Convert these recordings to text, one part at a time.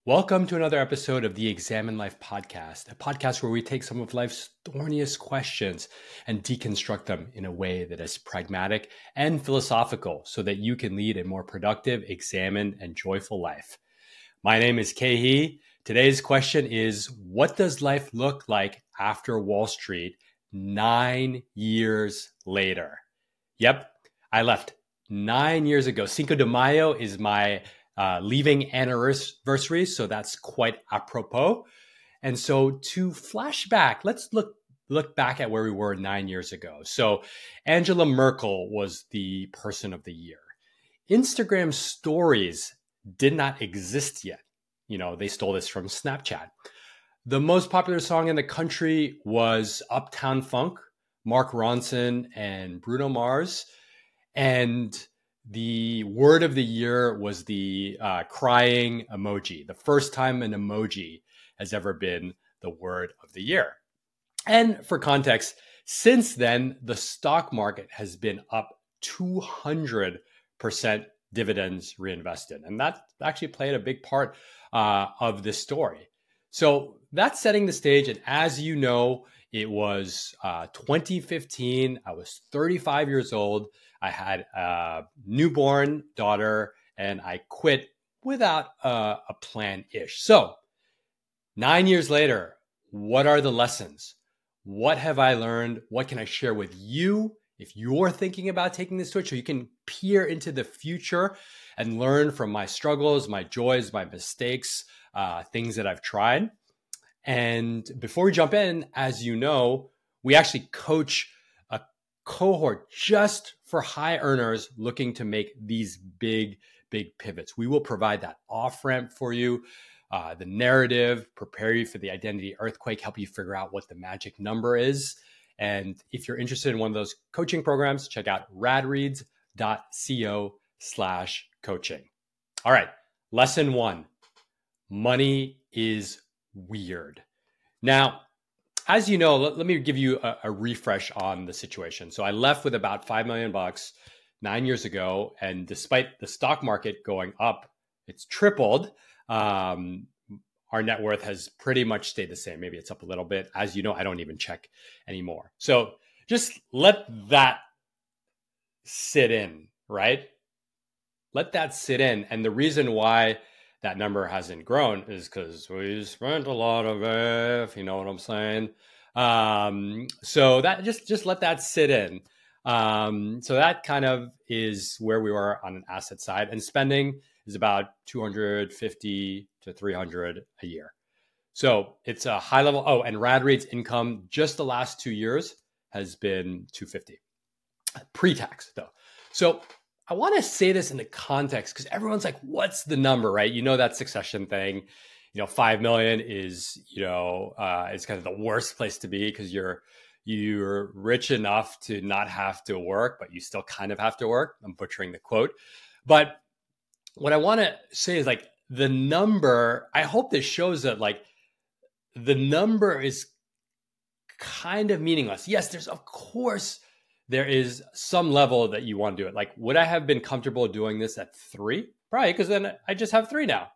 Welcome to another episode of the Examine Life podcast, a podcast where we take some of life's thorniest questions and deconstruct them in a way that is pragmatic and philosophical so that you can lead a more productive, examined, and joyful life. My name is Kehi. Today's question is, what does life look like after Wall Street 9 years later? Yep, I left 9 years ago. Cinco de Mayo is my leaving anniversary, so that's quite apropos. And so to flash back, let's look back at where we were 9 years ago. So Angela Merkel was the person of the year. Instagram stories did not exist yet. You know, they stole this from Snapchat. The most popular song in the country was Uptown Funk, Mark Ronson and Bruno Mars. And the word of the year was the crying emoji, the first time an emoji has ever been the word of the year. And for context, since then, the stock market has been up 200% dividends reinvested. And that actually played a big part of this story. So that's setting the stage. And as you know, it was 2015. I was 35 years old. I had a newborn daughter and I quit without a plan-ish. So 9 years later, what are the lessons? What have I learned? What can I share with you if you're thinking about taking this switch so you can peer into the future and learn from my struggles, my joys, my mistakes, things that I've tried? And before we jump in, as you know, we actually coach a cohort just for high earners looking to make these big pivots. We will provide that off ramp for you, the narrative, prepare you for the identity earthquake, help you figure out what the magic number is. And if you're interested in one of those coaching programs, check out radreads.co/coaching. All right, lesson one, money is weird. Now, as you know, let me give you a refresh on the situation. So I left with about $5 million 9 years ago. And despite the stock market going up, it's tripled. Our net worth has pretty much stayed the same. Maybe it's up a little bit. As you know, I don't even check anymore. So just let that sit in, right? Let that sit in. And the reason why that number hasn't grown is because we spent a lot of it, if you know what I'm saying. So that just let that sit in. So that kind of is where we were on an asset side, and spending is about 250 to 300 a year. So it's a high level. Oh, and RadRate's income just the last 2 years has been 250 pre-tax though. So I want to say this in the context because everyone's like, what's the number, right? You know, that succession thing, 5 million is, it's kind of the worst place to be because you're rich enough to not have to work, but you still kind of have to work. I'm butchering the quote. But what I want to say is like the number, I hope this shows that like the number is kind of meaningless. Yes, there is some level that you want to do it. Like, would I have been comfortable doing this at 3? Probably, because then I just have 3 now.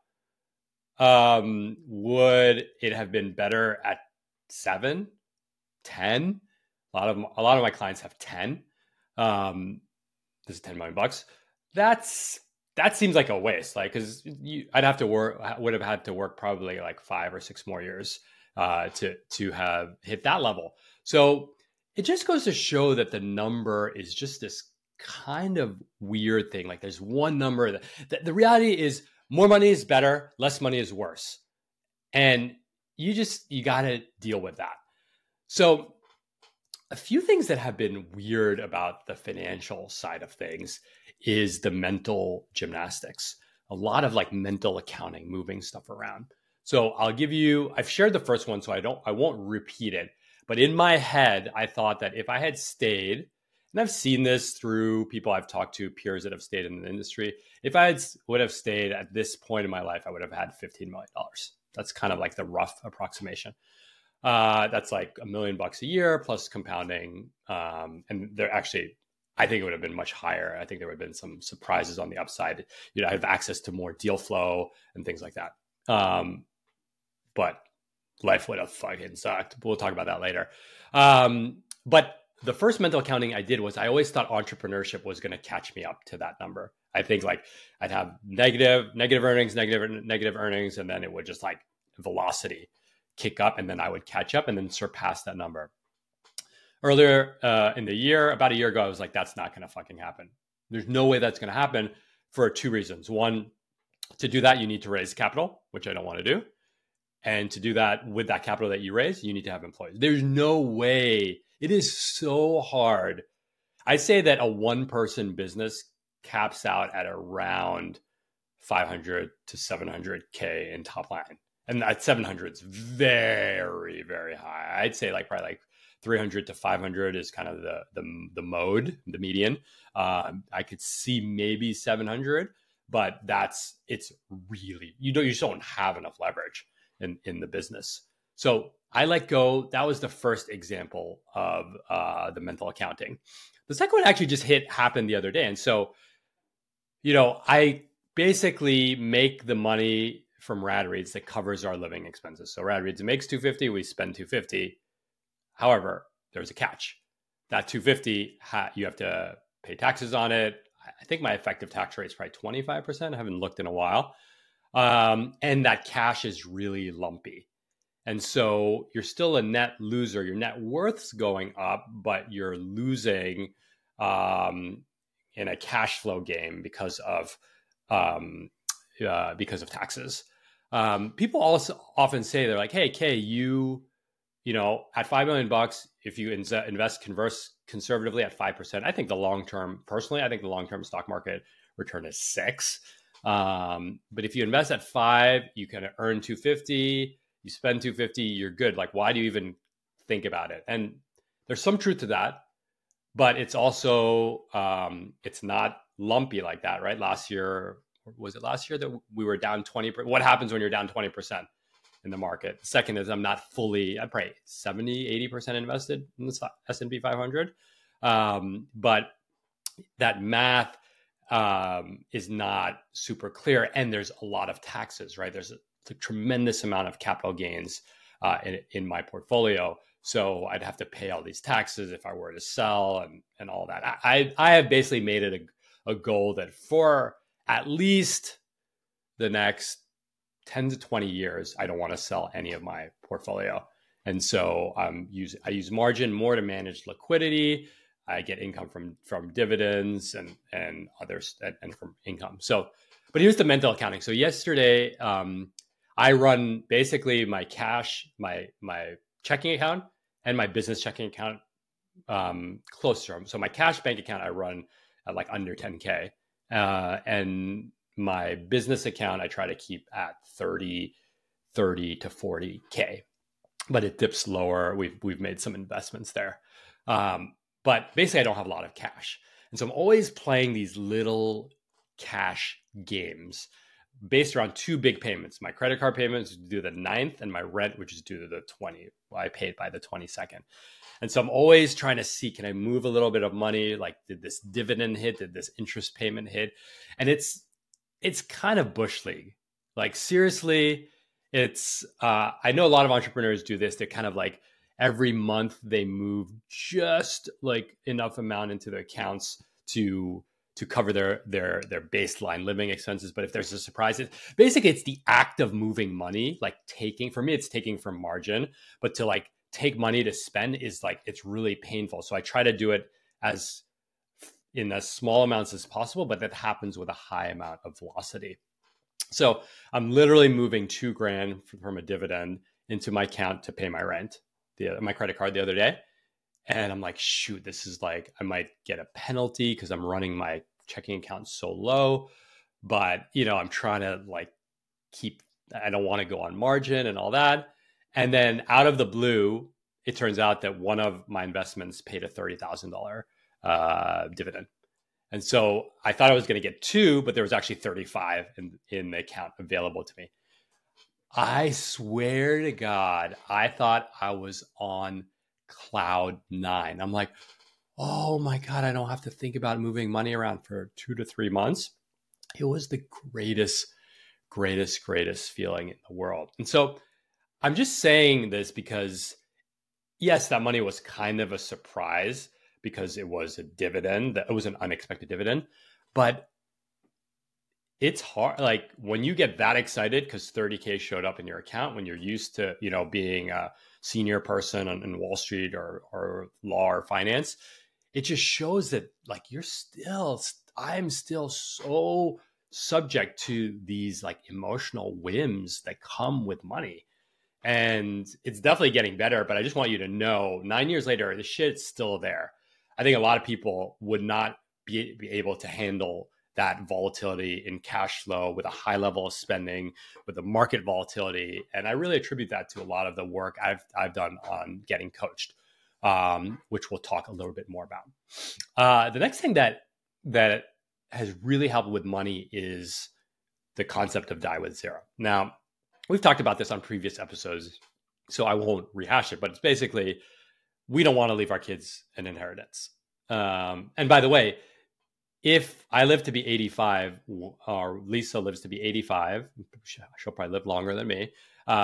Would it have been better at 7, 10? A lot of my clients have 10. This is $10 million. That seems like a waste. Like, because would have had to work probably like 5 or 6 more years to have hit that level. So it just goes to show that the number is just this kind of weird thing. Like there's one number that the reality is more money is better, less money is worse. And you got to deal with that. So a few things that have been weird about the financial side of things is the mental gymnastics, a lot of like mental accounting, moving stuff around. So I've shared the first one, so I won't repeat it. But in my head, I thought that if I had stayed, and I've seen this through people I've talked to, peers that have stayed in the industry, if I would have stayed at this point in my life, I would have had $15 million. That's kind of like the rough approximation. That's like $1 million a year plus compounding. And they're actually, I think it would have been much higher. I think there would have been some surprises on the upside. I have access to more deal flow and things like that. But life would have fucking sucked. We'll talk about that later. But the first mental accounting I did was I always thought entrepreneurship was going to catch me up to that number. I think like I'd have negative earnings, negative earnings, and then it would just like velocity kick up, and then I would catch up and then surpass that number. Earlier in the year, about a year ago, I was like, that's not going to fucking happen. There's no way that's going to happen for two reasons. One, to do that, you need to raise capital, which I don't want to do. And to do that with that capital that you raise, you need to have employees. There's no way. It is so hard. I'd say that a one-person business caps out at around 500 to 700K in top line. And that 700 is very, very high. I'd say like probably like 300 to 500 is kind of the mode, the median. I could see maybe 700, but it's really, you just don't have enough leverage in the business. So I let go. That was the first example of the mental accounting. The second one actually just happened the other day. And so, I basically make the money from RadReads that covers our living expenses. So RadReads makes $250, we spend $250. However, there's a catch. That $250, you have to pay taxes on it. I think my effective tax rate is probably 25%. I haven't looked in a while. And that cash is really lumpy. And so you're still a net loser. Your net worth's going up, but you're losing in a cash flow game because of taxes. People also often say, they're like, hey, Kay, at $5 million, if you invest conservatively at 5%, I think the long-term stock market return is 6%. But if you invest at 5%, you can earn $250, you spend $250, you're good. Like, why do you even think about it? And there's some truth to that, but it's also, it's not lumpy like that, right? Was it last year that we were down 20%? What happens when you're down 20% in the market? Second is I'm probably 70, 80% invested in the S&P 500. But that math is not super clear. And there's a lot of taxes, right? There's a tremendous amount of capital gains in my portfolio. So I'd have to pay all these taxes if I were to sell and all that. I have basically made it a goal that for at least the next 10 to 20 years, I don't want to sell any of my portfolio. And so I use margin more to manage liquidity. I get income from dividends and others and from income. So, but here's the mental accounting. So yesterday, I run basically my cash, my checking account and my business checking account close to them. So my cash bank account, I run at like under 10K. And my business account, I try to keep at 30 to 40K, but it dips lower. We've made some investments there. But basically I don't have a lot of cash. And so I'm always playing these little cash games based around two big payments. My credit card payments is due the 9th and my rent, which is due to the 20th. Well, I paid by the 22nd. And so I'm always trying to see, can I move a little bit of money? Like, did this dividend hit? Did this interest payment hit? And it's kind of Bush League. Like, seriously, I know a lot of entrepreneurs do this. They're kind of like every month they move just like enough amount into their accounts to cover their baseline living expenses. But if there's a surprise, basically it's the act of moving money, like for me, it's taking from margin, but to like take money to spend is like, it's really painful. So I try to do it in as small amounts as possible, but that happens with a high amount of velocity. So I'm literally moving $2,000 from a dividend into my account to pay my rent, my credit card the other day. And I'm like, shoot, this is like, I might get a penalty because I'm running my checking account so low. But, I'm trying to like I don't want to go on margin and all that. And then out of the blue, it turns out that one of my investments paid a $30,000 dividend. And so I thought I was going to get 2, but there was actually 35 in the account available to me. I swear to God, I thought I was on cloud 9. I'm like, oh my God, I don't have to think about moving money around for 2 to 3 months. It was the greatest greatest feeling in the world. And so I'm just saying this because, yes, that money was kind of a surprise because it was a dividend. It was an unexpected dividend. But it's hard. Like when you get that excited because 30K showed up in your account, when you're used to, being a senior person in Wall Street or law or finance, it just shows that like I'm still so subject to these like emotional whims that come with money. And it's definitely getting better, but I just want you to know 9 years later, the shit's still there. I think a lot of people would not be able to handle that volatility in cash flow with a high level of spending, with the market volatility. And I really attribute that to a lot of the work I've done on getting coached, which we'll talk a little bit more about. The next thing that has really helped with money is the concept of die with zero. Now, we've talked about this on previous episodes, so I won't rehash it, but it's basically, we don't want to leave our kids an inheritance. And by the way, if I live to be 85, or Lisa lives to be 85, she'll probably live longer than me.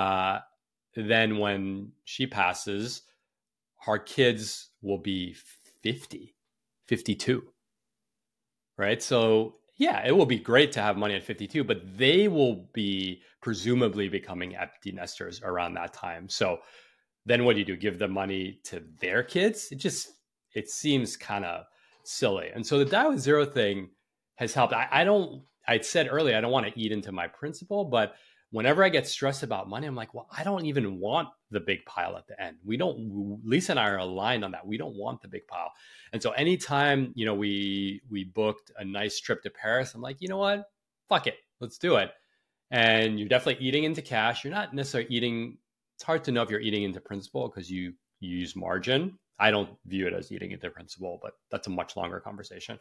Then when she passes, our kids will be 50, 52, right? So yeah, it will be great to have money at 52, but they will be presumably becoming empty nesters around that time. So then what do? Give the money to their kids? It seems kind of silly. And so the die with zero thing has helped. I said earlier, I don't want to eat into my principle, but whenever I get stressed about money, I'm like, well, I don't even want the big pile at the end. Lisa and I are aligned on that. We don't want the big pile. And so anytime, we booked a nice trip to Paris, I'm like, you know what? Fuck it. Let's do it. And you're definitely eating into cash. You're not necessarily eating. It's hard to know if you're eating into principle because you use margin. I don't view it as eating into principle, but that's a much longer conversation.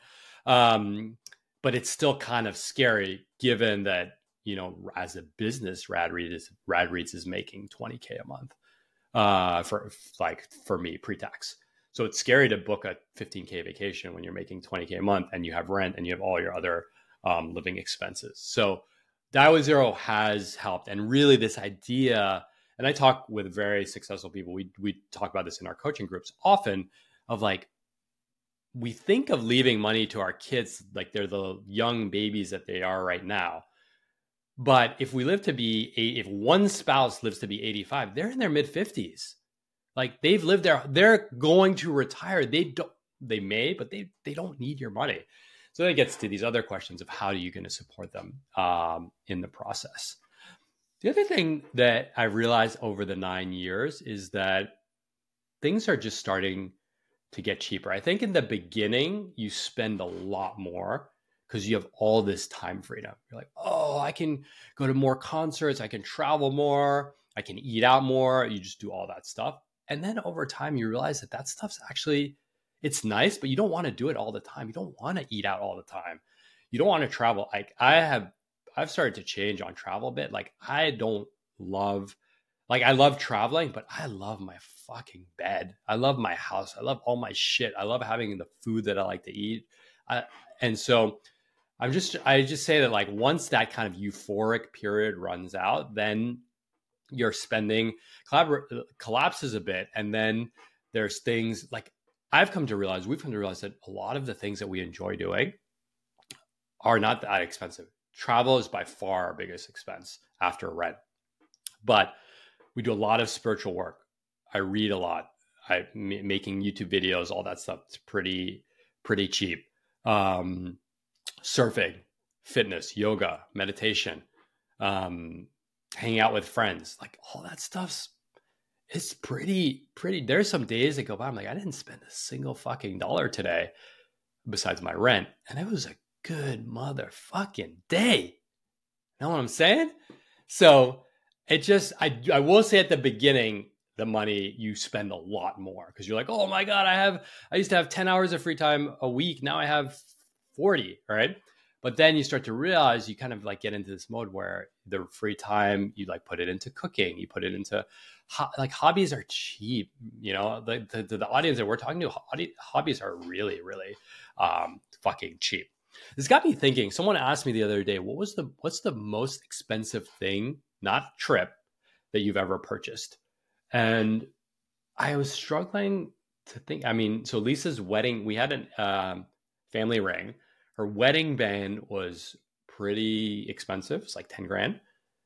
But it's still kind of scary given that, as a business, RadReads is making 20K a month for me pre-tax. So it's scary to book a 15K vacation when you're making 20K a month and you have rent and you have all your other living expenses. So die with zero has helped. And really this idea, and I talk with very successful people, we talk about this in our coaching groups often, of like, we think of leaving money to our kids like they're the young babies that they are right now. But if if one spouse lives to be 85, they're in their mid 50s. Like they've lived there, they're going to retire. They may, but they don't need your money. So that gets to these other questions of how are you going to support them in the process. The other thing that I realized over the 9 years is that things are just starting to get cheaper. I think in the beginning, you spend a lot more because you have all this time freedom. You're like, oh, I can go to more concerts. I can travel more. I can eat out more. You just do all that stuff. And then over time, you realize that stuff's actually, it's nice, but you don't want to do it all the time. You don't want to eat out all the time. You don't want to travel. Like I've started to change on travel a bit. Like I love traveling, but I love my fucking bed. I love my house. I love all my shit. I love having the food that I like to eat. And so I just say that like once that kind of euphoric period runs out, then your spending collapses a bit. And then there's things like we've come to realize that a lot of the things that we enjoy doing are not that expensive. Travel is by far our biggest expense after rent. But we do a lot of spiritual work. I read a lot. Making YouTube videos, all that stuff. It's pretty cheap. Surfing, fitness, yoga, meditation, hanging out with friends, like all that it's pretty. There's some days that go by, I'm like, I didn't spend a single fucking dollar today besides my rent. And it was a good motherfucking day. You know what I'm saying? So I will say at the beginning, the money you spend a lot more because you're like, oh my God, I used to have 10 hours of free time a week. Now I have 40, right? But then you start to realize you kind of like get into this mode where the free time, you like put it into cooking, you put it into like hobbies are cheap. The audience that we're talking to, hobbies are really, really fucking cheap. This got me thinking. Someone asked me the other day, what's the most expensive thing, not trip, that you've ever purchased? And I was struggling to think. I mean, so Lisa's wedding, we had a family ring. Her wedding band was pretty expensive. It's like 10 grand.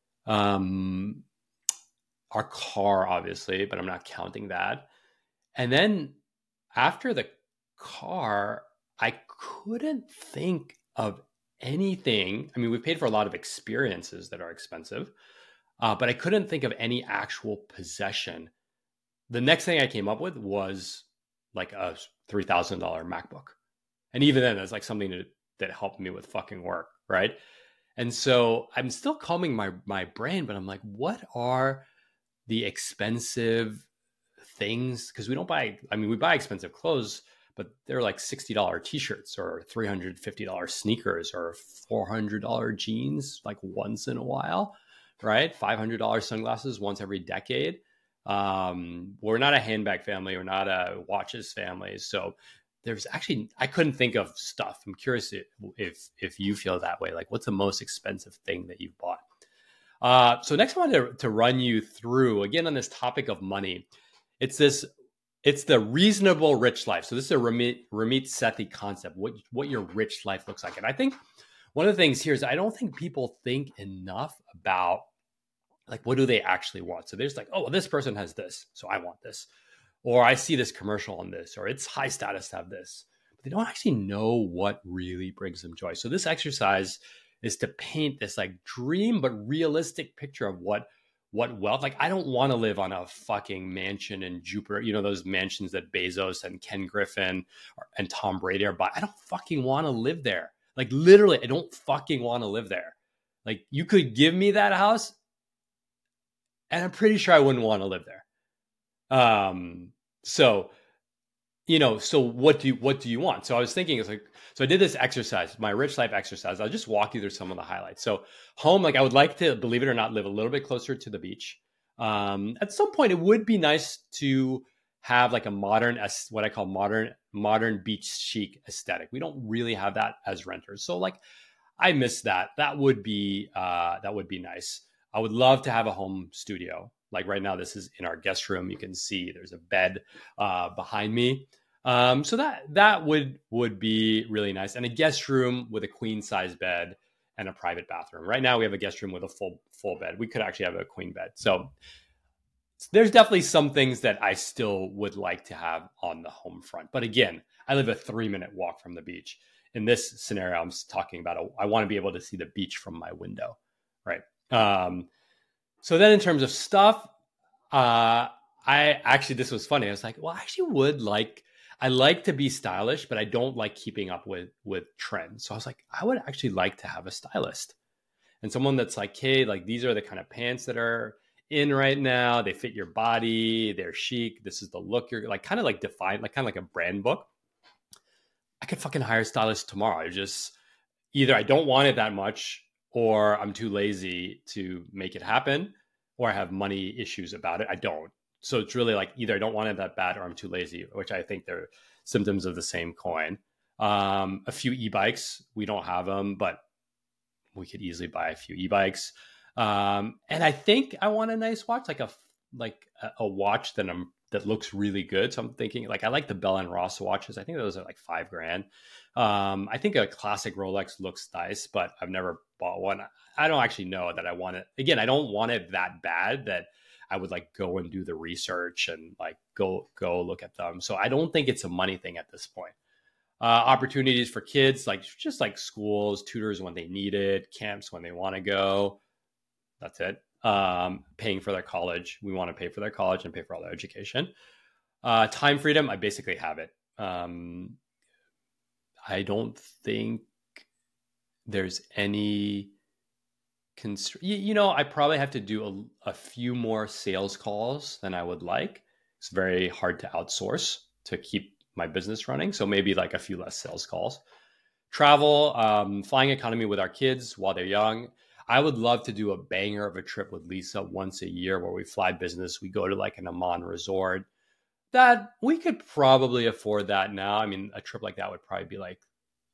Um, our car, obviously, but I'm not counting that. And then after the car, I couldn't think of anything. I mean, we paid for a lot of experiences that are expensive, but I couldn't think of any actual possession. The next thing I came up with was like a $3,000 MacBook. And even then, that's like something that helped me with fucking work, right? And so I'm still combing my brain, but I'm like, what are the expensive things? Because we don't buy, I mean, we buy expensive clothes, but they're like $60 t-shirts or $350 sneakers or $400 jeans, like once in a while, right? $500 sunglasses once every decade. We're not a handbag family. We're not a watches family. So there's actually, I couldn't think of stuff. I'm curious if you feel that way. Like, what's the most expensive thing that you've bought? So next I wanted to run you through, again, on this topic of money. It's the reasonable rich life. So this is a Ramit Sethi concept, what your rich life looks like. And I think one of the things here is I don't think people think enough about, like, what do they actually want? So there's like, oh, well, this person has this, so I want this. Or I see this commercial on this, or it's high status to have this. But they don't actually know what really brings them joy. So this exercise is to paint this like dream but realistic picture of what wealth. Like, I don't want to live on a fucking mansion in Jupiter, those mansions that Bezos and Ken Griffin and Tom Brady are buying. I don't fucking want to live there. Like, literally, I don't fucking want to live there. Like, you could give me that house and I'm pretty sure I wouldn't want to live there. So what do you want? So I was thinking, it's like, so I did this exercise, my rich life exercise. I'll just walk you through some of the highlights. So home, like, I would like to, believe it or not, live a little bit closer to the beach. At some point it would be nice to have like a modern, what I call modern beach chic aesthetic. We don't really have that as renters. So like, I miss that. That would be nice. I would love to have a home studio. Like right now, this is in our guest room. You can see there's a bed behind me. So that would be really nice. And a guest room with a queen size bed and a private bathroom. Right now we have a guest room with a full bed. We could actually have a queen bed. So there's definitely some things that I still would like to have on the home front. But again, I live a 3-minute walk from the beach. In this scenario, I'm talking about, I want to be able to see the beach from my window, right? So then in terms of stuff, this was funny. I was like, well, I actually I like to be stylish, but I don't like keeping up with trends. So I was like, I would actually like to have a stylist and someone that's like, hey, like, these are the kind of pants that are in right now. They fit your body. They're chic. This is the look you're like, kind of like defined, like kind of like a brand book. I could fucking hire a stylist tomorrow. Just either I don't want it that much, or I'm too lazy to make it happen, or I have money issues about it. I don't. So it's really like either I don't want it that bad or I'm too lazy, which I think they're symptoms of the same coin. A few e-bikes, we don't have them, but we could easily buy a few e-bikes. And I think I want a nice watch, like a watch that looks really good. So I'm thinking, like, I like the Bell and Ross watches. I think those are like $5,000. I think a classic Rolex looks nice, but I've never bought one. I don't actually know that I want it. Again, I don't want it that bad that I would like go and do the research and like go look at them. So I don't think it's a money thing at this point. Opportunities for kids, like just like schools, tutors when they need it, camps when they want to go. That's it. Paying for their college. We want to pay for their college and pay for all their education. Time freedom, I basically have it. I don't think there's any I probably have to do a few more sales calls than I would like. It's very hard to outsource to keep my business running. So maybe like a few less sales calls. Travel, flying economy with our kids while they're young. I would love to do a banger of a trip with Lisa once a year where we fly business. We go to like an Amman resort. That we could probably afford that now. I mean, a trip like that would probably be like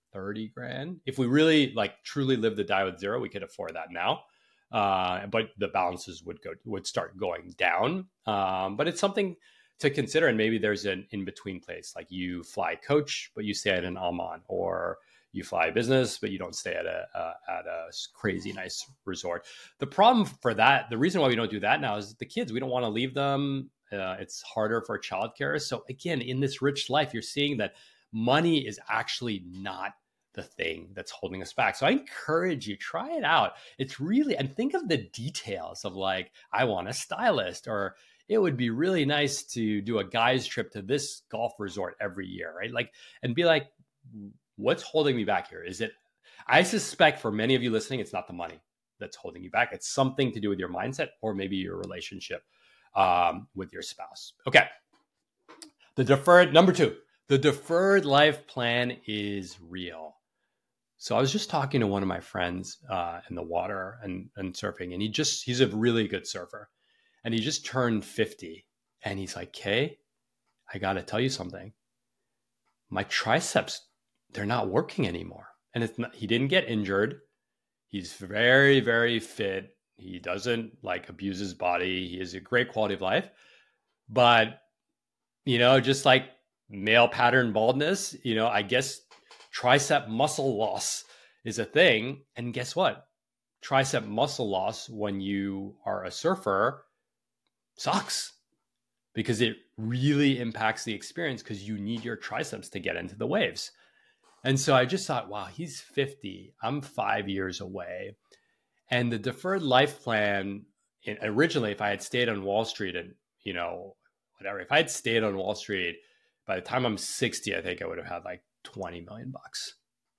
30 grand. If we really like truly live to die with zero, we could afford that now. But the balances would start going down. But it's something to consider. And maybe there's an in-between place, like you fly coach, but you stay at an Aman, or you fly business, but you don't stay at a crazy nice resort. The problem for that, the reason why we don't do that now is the kids, we don't want to leave them. It's harder for childcare. So again, in this rich life, you're seeing that money is actually not the thing that's holding us back. So I encourage you, try it out. It's really, and think of the details of like, I want a stylist, or it would be really nice to do a guy's trip to this golf resort every year, right? Like, and be like, what's holding me back here? Is it, I suspect for many of you listening, it's not the money that's holding you back. It's something to do with your mindset, or maybe your relationship with your spouse. Okay. Number 2, the deferred life plan is real. So I was just talking to one of my friends in the water and surfing, and he's a really good surfer, and he just turned 50, and he's like, Kay, I got to tell you something. My triceps, they're not working anymore. And he didn't get injured. He's very, very fit. He doesn't like abuse his body. He has a great quality of life. But, just like male pattern baldness, I guess tricep muscle loss is a thing. And guess what? Tricep muscle loss when you are a surfer sucks, because it really impacts the experience, because you need your triceps to get into the waves. And so I just thought, wow, he's 50. I'm 5 years away. And the deferred life plan, originally, if I had stayed on Wall Street and, whatever, if I had stayed on Wall Street, by the time I'm 60, I think I would have had like 20 million bucks.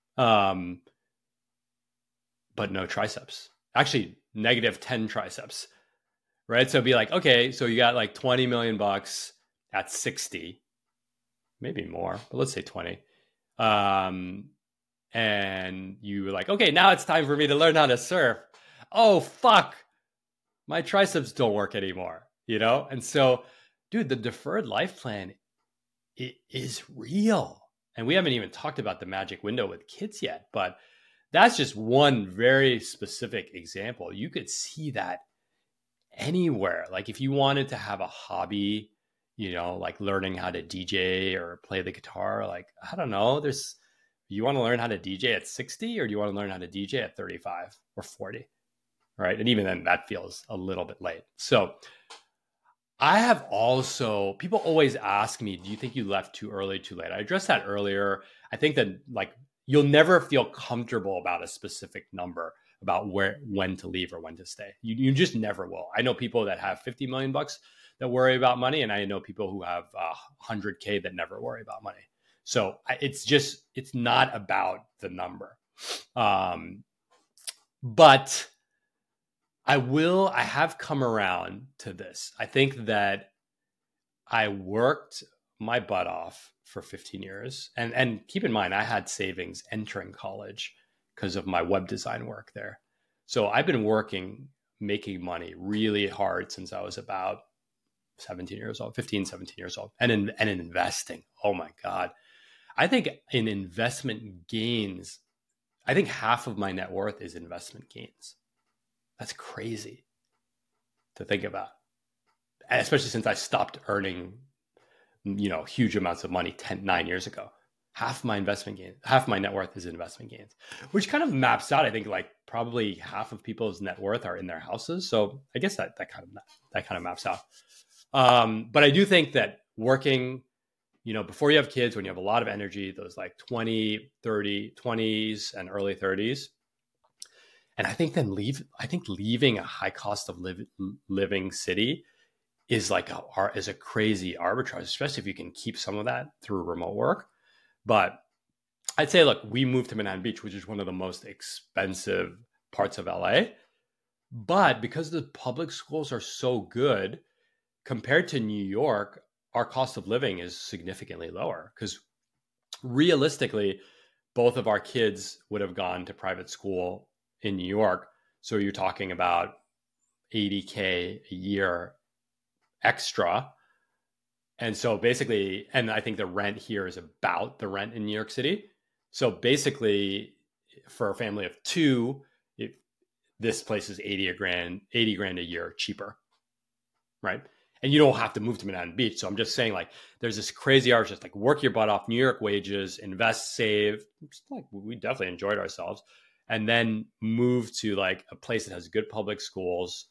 But no triceps. Actually, negative 10 triceps, right? So it'd be like, okay, so you got like 20 million bucks at 60, maybe more, but let's say 20. And you were like, okay, now it's time for me to learn how to surf. Oh, fuck. My triceps don't work anymore, And so, dude, the deferred life plan, it is real. And we haven't even talked about the magic window with kids yet, but that's just one very specific example. You could see that anywhere. Like if you wanted to have a hobby, like learning how to DJ or play the guitar, like, I don't know, you want to learn how to DJ at 60, or do you want to learn how to DJ at 35 or 40? Right. And even then that feels a little bit late. So people always ask me, do you think you left too early, too late? I addressed that earlier. I think that like you'll never feel comfortable about a specific number about when to leave or when to stay. You just never will. I know people that have 50 million bucks that worry about money, and I know people who have 100K that never worry about money. So it's not about the number. But I have come around to this. I think that I worked my butt off for 15 years. And keep in mind, I had savings entering college because of my web design work there. So I've been making money really hard since I was about 15, 17 years old. And in investing, oh my God. I think in investment gains, I think half of my net worth is investment gains. That's crazy to think about, especially since I stopped earning, huge amounts of money 9 years ago. Half my net worth is investment gains, which kind of maps out. I think like probably half of people's net worth are in their houses. So I guess that kind of maps out. But I do think that working, before you have kids, when you have a lot of energy, those like 20s and early 30s. And I think leaving a high cost of living city is a crazy arbitrage, especially if you can keep some of that through remote work. But I'd say, look, we moved to Manhattan Beach, which is one of the most expensive parts of LA. But because the public schools are so good compared to New York, our cost of living is significantly lower, because realistically, both of our kids would have gone to private school in New York. So you're talking about $80K a year extra. And so basically, and I think the rent here is about the rent in New York City. So basically, for a family of two, this place is 80 grand a year cheaper, right? And you don't have to move to Manhattan Beach. So I'm just saying, like, there's this crazy arch, just like work your butt off, New York wages, invest, save. Like, we definitely enjoyed ourselves, and then move to like a place that has good public schools,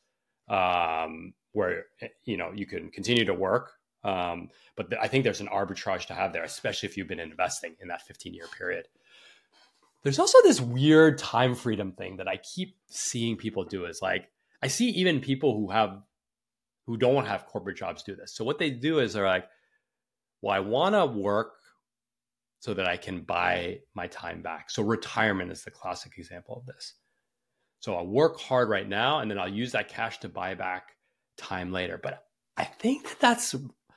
where you can continue to work. But I think there's an arbitrage to have there, especially if you've been investing in that 15-year period. There's also this weird time freedom thing that I keep seeing people do. Is like, I see even people who don't have corporate jobs do this. So what they do is they're like, well, I want to work so that I can buy my time back. So retirement is the classic example of this. So I'll work hard right now, and then I'll use that cash to buy back time later. But I think that's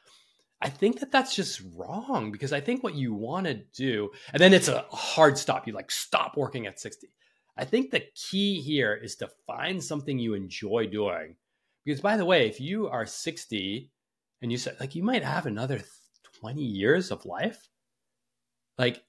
just wrong, because I think what you want to do, and then it's a hard stop. You like stop working at 60. I think the key here is to find something you enjoy doing. Because by the way, if you are 60 and you said, like, you might have another 20 years of life, like,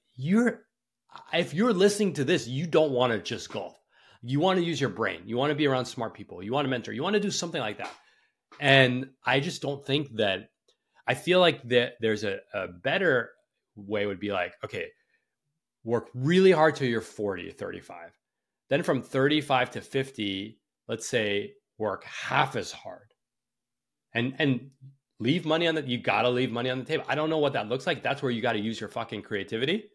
if you're listening to this, you don't want to just golf. You want to use your brain. You want to be around smart people. You want to mentor. You want to do something like that. And I just don't think that, I feel like that there's a better way would be like, okay, work really hard till you're 40, 35. Then from 35 to 50, let's say, work half as hard, and leave money on you got to leave money on the table. I don't know what that looks like. That's where you got to use your fucking creativity.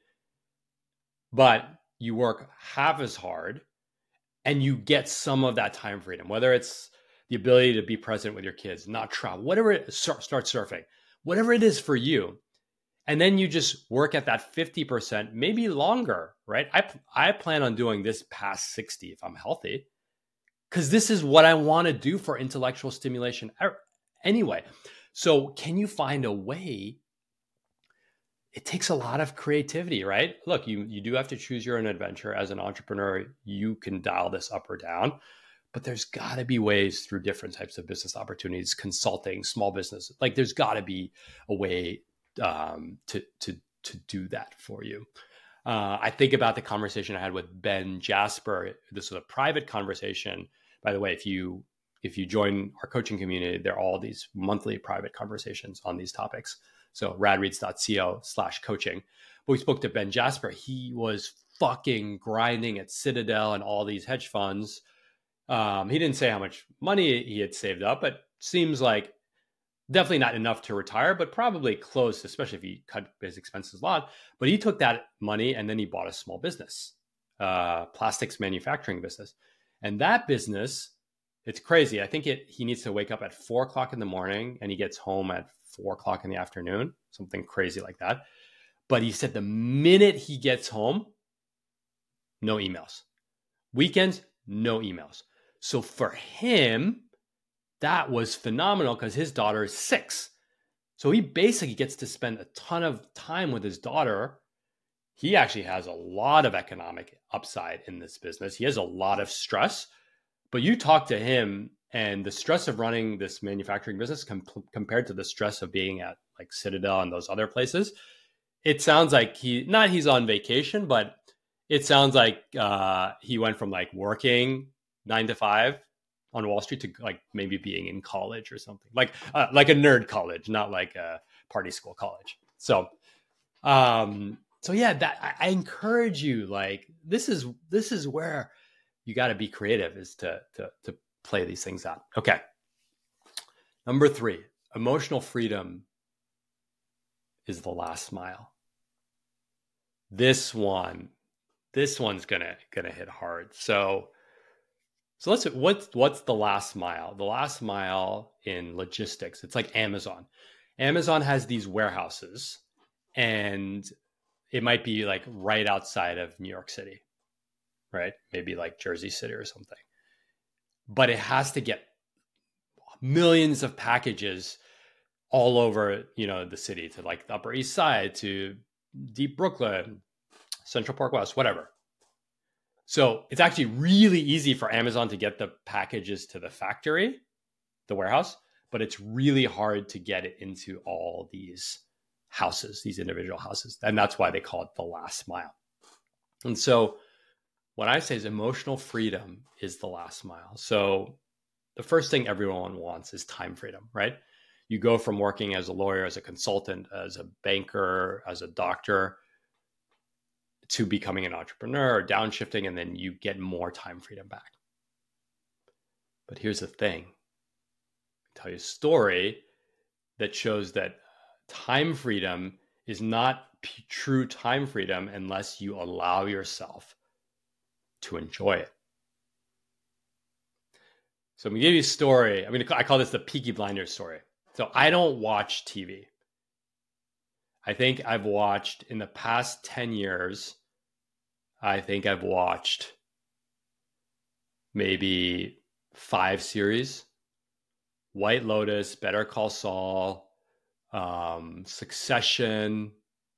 But you work half as hard and you get some of that time freedom, whether it's the ability to be present with your kids, not travel, whatever it is, start surfing, whatever it is for you. And then you just work at that 50%, maybe longer, right? I plan on doing this past 60 if I'm healthy, because this is what I want to do for intellectual stimulation anyway. So can you find a way? It takes a lot of creativity, right? Look, you do have to choose your own adventure. As an entrepreneur, you can dial this up or down, but there's got to be ways through different types of business opportunities, consulting, small business. Like, there's got to be a way to do that for you. I think about the conversation I had with Ben Jasper. This was a private conversation. By the way, if you join our coaching community, there are all these monthly private conversations on these topics. So radreads.co/coaching. But we spoke to Ben Jasper. He was fucking grinding at Citadel and all these hedge funds. He didn't say how much money he had saved up, but seems like definitely not enough to retire, but probably close, especially if he cut his expenses a lot. But he took that money and then he bought a small business, plastics manufacturing business. And that business, it's crazy. I think he needs to wake up at 4 o'clock in the morning and he gets home at 4 o'clock in the afternoon, something crazy like that. But he said the minute he gets home, no emails. Weekends, no emails. So for him, that was phenomenal because his daughter is 6. So he basically gets to spend a ton of time with his daughter. He actually has a lot of economic upside in this business. He has a lot of stress, but you talk to him and the stress of running this manufacturing business compared to the stress of being at like Citadel and those other places, it sounds like he's on vacation, but it sounds like he went from like working 9 to 5 on Wall Street to like maybe being in college or something, like a nerd college, not like a party school college. So yeah, that I encourage you. Like, this is where you got to be creative, is to play these things out. Okay. Number 3, emotional freedom is the last mile. This one's gonna hit hard. So what's the last mile? The last mile in logistics, it's like Amazon. Amazon has these warehouses, and it might be like right outside of New York City, right? Maybe like Jersey City or something. But it has to get millions of packages all over, the city, to like the Upper East Side, to deep Brooklyn, Central Park West, whatever. So it's actually really easy for Amazon to get the packages to the factory, the warehouse, but it's really hard to get it into all these houses, these individual houses. And that's why they call it the last mile. And so what I say is emotional freedom is the last mile. So the first thing everyone wants is time freedom, right? You go from working as a lawyer, as a consultant, as a banker, as a doctor, to becoming an entrepreneur or downshifting, and then you get more time freedom back. But here's the thing. I'll tell you a story that shows that time freedom is not true time freedom unless you allow yourself to enjoy it. So I'm going to give you a story. I call this the Peaky Blinders story. So I don't watch TV. I think I've watched in the past 10 years, I think I've watched maybe 5 series. White Lotus, Better Call Saul, Succession,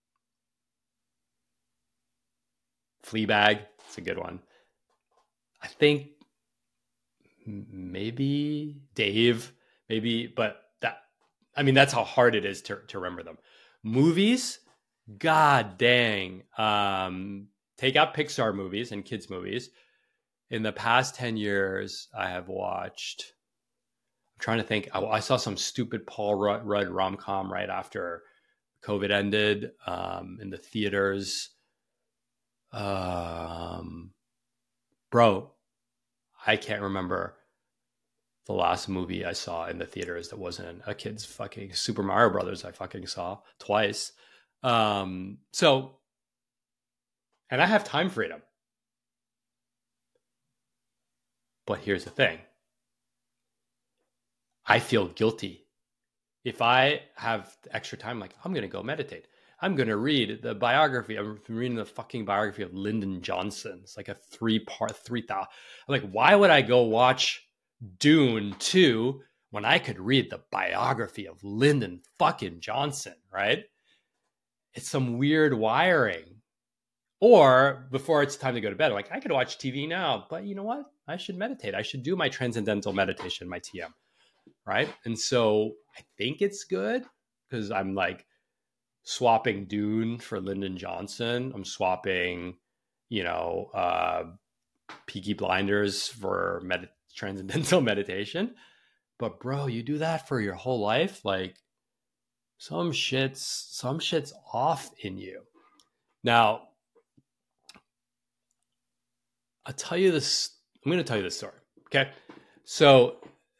Fleabag. It's a good one. I think maybe Dave, but that's how hard it is to remember them. Movies, god dang. Take out Pixar movies and kids movies. In the past 10 years, I have watched, I'm trying to think, I saw some stupid Paul Rudd rom-com right after COVID ended in the theaters. Bro, I can't remember the last movie I saw in the theaters that wasn't a kid's fucking Super Mario Brothers I fucking saw twice. And I have time freedom. But here's the thing. I feel guilty. If I have extra time, like, I'm going to go meditate. I'm going to read the biography. I'm reading the fucking biography of Lyndon Johnson. It's like a 3-part, 3,000. I'm like, why would I go watch Dune 2 when I could read the biography of Lyndon fucking Johnson, right? It's some weird wiring. Or before it's time to go to bed, I'm like, I could watch TV now, but you know what? I should meditate. I should do my transcendental meditation, my TM, right? And so I think it's good because I'm like swapping Dune for Lyndon Johnson. I'm swapping, Peaky Blinders for transcendental meditation. But bro, you do that for your whole life, like some shit's off in you. Now, I'm going to tell you this story. Okay. So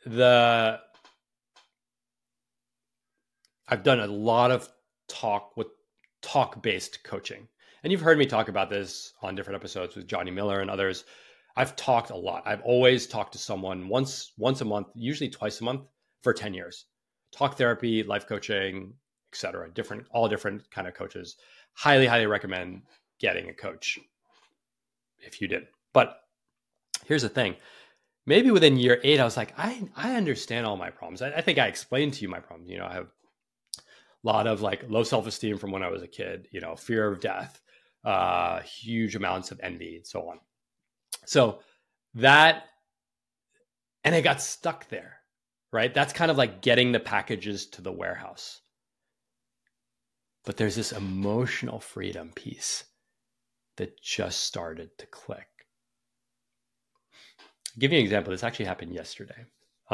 I've done a lot of talk-based coaching. And you've heard me talk about this on different episodes with Johnny Miller and others. I've talked a lot. I've always talked to someone once a month, usually twice a month for 10 years. Talk therapy, life coaching, etc. All different kind of coaches. Highly, highly recommend getting a coach if you did. But here's the thing. Maybe within year 8, I was like, I understand all my problems. I think I explained to you my problems. I have a lot of like low self-esteem from when I was a kid, fear of death, huge amounts of envy, and so on. So and I got stuck there, right? That's kind of like getting the packages to the warehouse. But there's this emotional freedom piece that just started to click. I'll give you an example. This actually happened yesterday.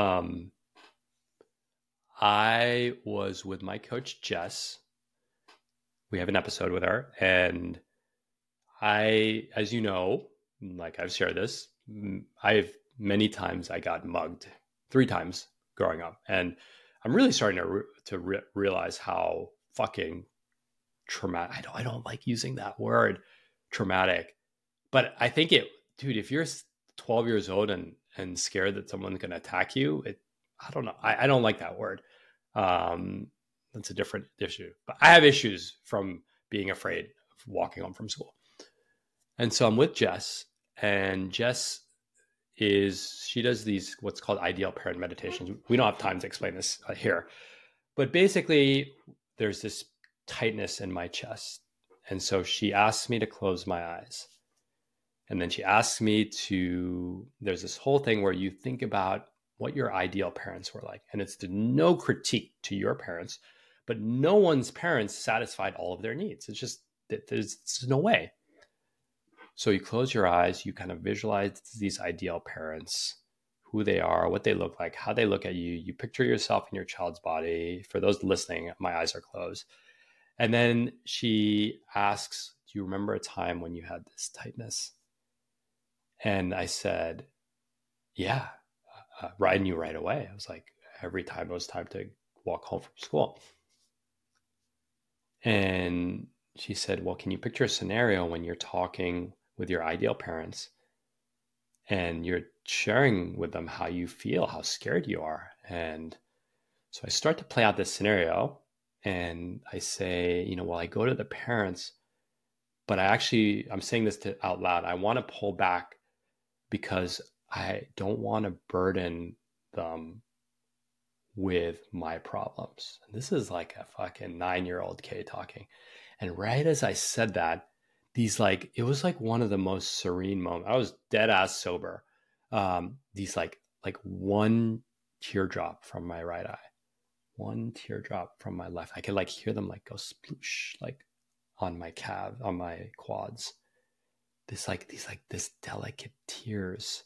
I was with my coach, Jess. We have an episode with her. And as you know, like I've shared this, many times I got mugged, 3 times growing up. And I'm really starting to realize how fucking traumatic. I don't like using that word, traumatic. But I think dude, if you're 12 years old and scared that someone's going to attack you, I don't know. I don't like that word. That's a different issue. But I have issues from being afraid of walking home from school. And so I'm with Jess, and Jess she does these what's called ideal parent meditations. We don't have time to explain this here. But basically, there's this tightness in my chest. And so she asks me to close my eyes. And then she asks me there's this whole thing where you think about what your ideal parents were like. And it's no critique to your parents, but no one's parents satisfied all of their needs. It's just, there's no way. So you close your eyes, you kind of visualize these ideal parents, who they are, what they look like, how they look at you. You picture yourself in your child's body. For those listening, my eyes are closed. And then she asks, do you remember a time when you had this tightness? And I said, yeah. I knew right away. I was like, every time it was time to walk home from school. And she said, well, can you picture a scenario when you're talking with your ideal parents and you're sharing with them how you feel, how scared you are? And so I start to play out this scenario and I say, well, I go to the parents, but I'm saying this out loud. I want to pull back because I don't want to burden them with my problems. And this is like a fucking 9-year-old kid talking. And right as I said that, it was like one of the most serene moments. I was dead ass sober. These like one teardrop from my right eye, one teardrop from my left. I could like hear them like go sploosh, like on my quads. This delicate tears.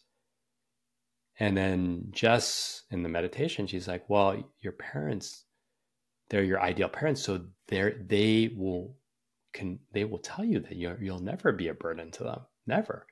And then Jess in the meditation, she's like, well, your parents, they're your ideal parents. So they will tell you that you'll never be a burden to them. Never.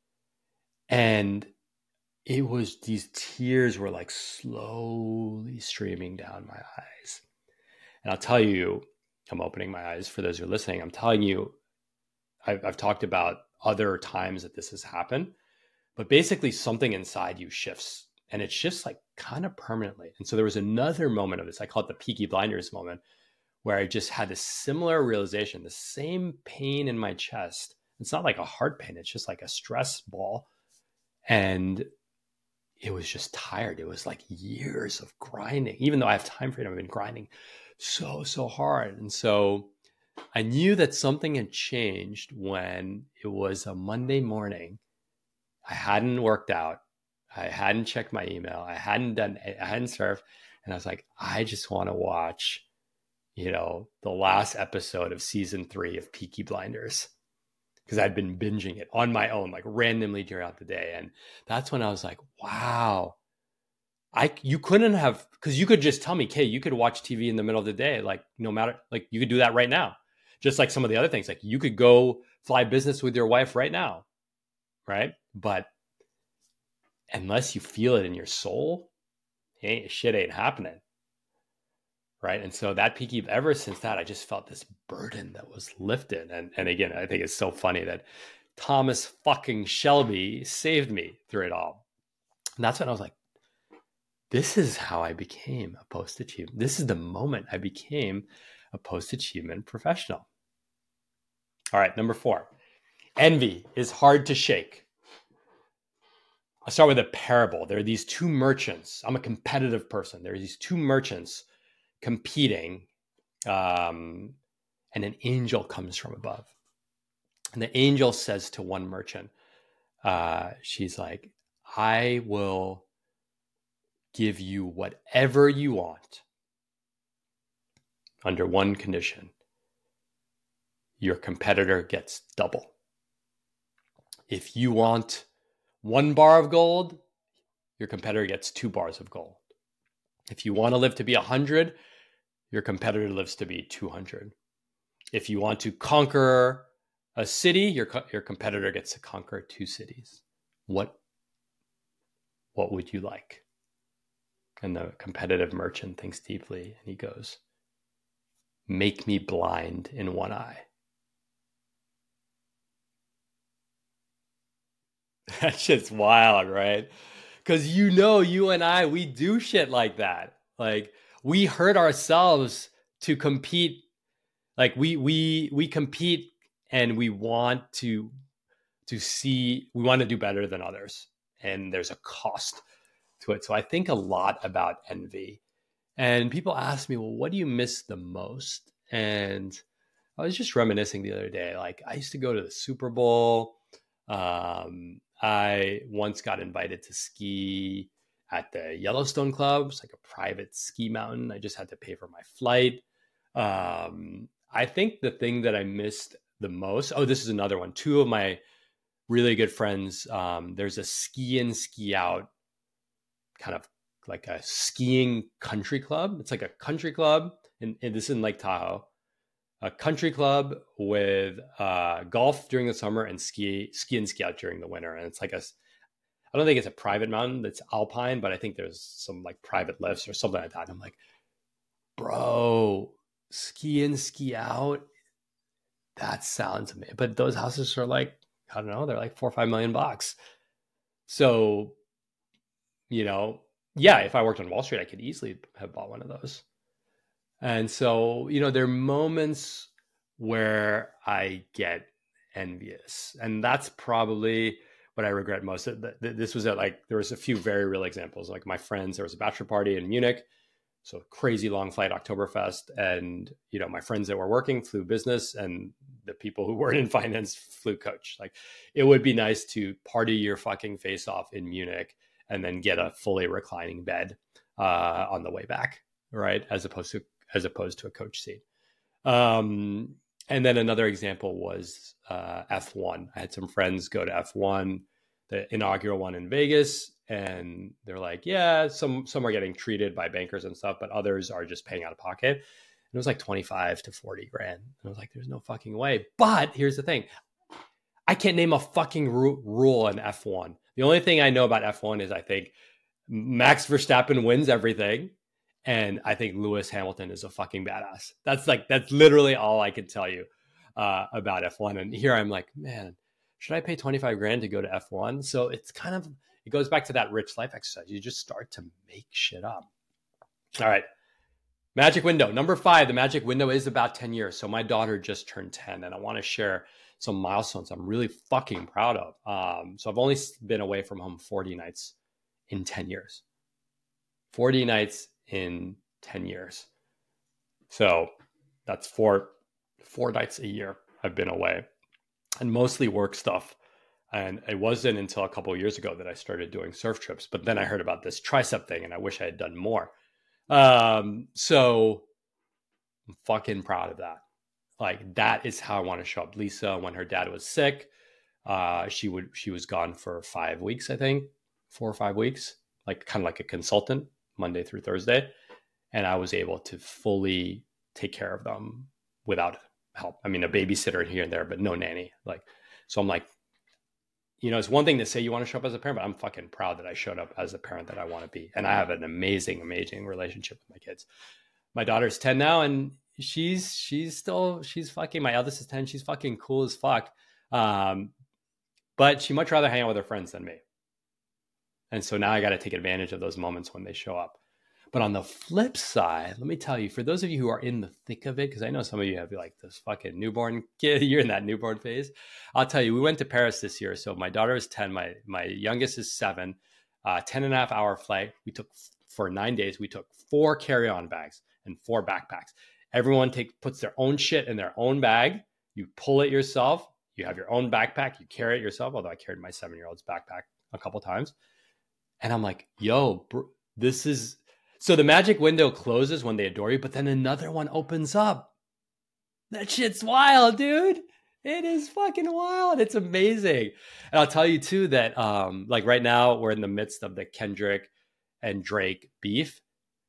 And it was, these tears were like slowly streaming down my eyes. And I'll tell you, I'm opening my eyes for those who are listening. I'm telling you, I've talked about other times that this has happened, but basically something inside you shifts, and it shifts like kind of permanently. And so there was another moment of this, I call it the Peaky Blinders moment, where I just had this similar realization, the same pain in my chest. It's not like a heart pain, it's just like a stress ball. And it was just tired. It was like years of grinding. Even though I have time freedom, I've been grinding so hard. And so I knew that something had changed when it was a Monday morning. I hadn't worked out. I hadn't checked my email. I hadn't surfed. And I was like, I just want to watch, the last episode of season 3 of Peaky Blinders, because I'd been binging it on my own, like randomly throughout the day. And that's when I was like, wow, you couldn't have, because you could just tell me, Kay, you could watch TV in the middle of the day. Like no matter, like you could do that right now. Just like some of the other things, like you could go fly business with your wife right now. Right. But unless you feel it in your soul, shit ain't happening. Right. And so ever since that, I just felt this burden that was lifted. And again, I think it's so funny that Thomas fucking Shelby saved me through it all. And that's when I was like, this is how I became a post-achievement. This is the moment I became a post-achievement professional. All right. Number 4, envy is hard to shake. I'll start with a parable. There are these 2 merchants. I'm a competitive person. There are these 2 merchants competing, and an angel comes from above. And the angel says to one merchant, she's like, I will give you whatever you want under one condition. Your competitor gets double. If you want 1 bar of gold, your competitor gets 2 bars of gold. If you want to live to be 100, your competitor lives to be 200. If you want to conquer a city, your competitor gets to conquer 2 cities. What would you like? And the competitive merchant thinks deeply and he goes, make me blind in one eye. That shit's wild, right? Because you and I, we do shit like that. Like we hurt ourselves to compete. Like we compete and we want to do better than others. And there's a cost to it. So I think a lot about envy. And people ask me, well, what do you miss the most? And I was just reminiscing the other day. Like I used to go to the Super Bowl. I once got invited to ski at the Yellowstone Club. It's like a private ski mountain. I just had to pay for my flight. I think the thing that I missed the most, this is another one. 2 of my really good friends. There's a ski in, ski out kind of like a skiing country club. It's like a country club, and this is in Lake Tahoe. A country club with golf during the summer and ski and ski out during the winter. And it's like I don't think it's a private mountain that's alpine, but I think there's some like private lifts or something like that. And I'm like, bro, ski in, ski out. That sounds amazing. But those houses are like, I don't know, they're like $4 or $5 million. So, yeah, if I worked on Wall Street, I could easily have bought one of those. And so, there are moments where I get envious. And that's probably what I regret most. This was there was a few very real examples. Like my friends, there was a bachelor party in Munich. So crazy long flight Oktoberfest. And, my friends that were working flew business, and the people who weren't in finance flew coach. Like, it would be nice to party your fucking face off in Munich and then get a fully reclining bed on the way back, right? As opposed to a coach seat. And then another example was F1. I had some friends go to F1, the inaugural one in Vegas, and they're like, yeah, some are getting treated by bankers and stuff, but others are just paying out of pocket. And it was like 25 to 40 grand. And I was like, there's no fucking way. But here's the thing. I can't name a fucking rule in F1. The only thing I know about F1 is I think Max Verstappen wins everything. And I think Lewis Hamilton is a fucking badass. That's literally all I can tell you about F1. And here I'm like, man, should I pay 25 grand to go to F1? So it goes back to that rich life exercise. You just start to make shit up. All right. Magic window. Number 5, the magic window is about 10 years. So my daughter just turned 10, and I want to share some milestones I'm really fucking proud of. So I've only been away from home 40 nights in 10 years. 40 nights in 10 years. So that's four nights a year I've been away, and mostly work stuff. And it wasn't until a couple of years ago that I started doing surf trips. But then I heard about this tricep thing, and I wish I had done more. So I'm fucking proud of that. Like, that is how I want to show up. Lisa, when her dad was sick, she was gone for 5 weeks, I think, 4 or 5 weeks, like kind of like a consultant, Monday through Thursday. And I was able to fully take care of them without help. I mean, a babysitter here and there, but no nanny. So I'm like, it's one thing to say you want to show up as a parent, but I'm fucking proud that I showed up as a parent that I want to be. And I have an amazing, amazing relationship with my kids. My daughter's 10 now, and she's fucking, my eldest is 10. She's fucking cool as fuck. But she'd much rather hang out with her friends than me. And so now I got to take advantage of those moments when they show up. But on the flip side, let me tell you, for those of you who are in the thick of it, because I know some of you have like this fucking newborn kid, you're in that newborn phase. I'll tell you, we went to Paris this year. So my daughter is 10, my youngest is 7, 10.5-hour flight. We took, for 9 days, we took 4 carry-on bags and 4 backpacks. Everyone puts their own shit in their own bag. You pull it yourself. You have your own backpack. You carry it yourself. Although I carried my 7-year-old's backpack a couple times. And I'm like, yo, bro, this is... So the magic window closes when they adore you, but then another one opens up. That shit's wild, dude. It is fucking wild. It's amazing. And I'll tell you too that like right now we're in the midst of the Kendrick and Drake beef.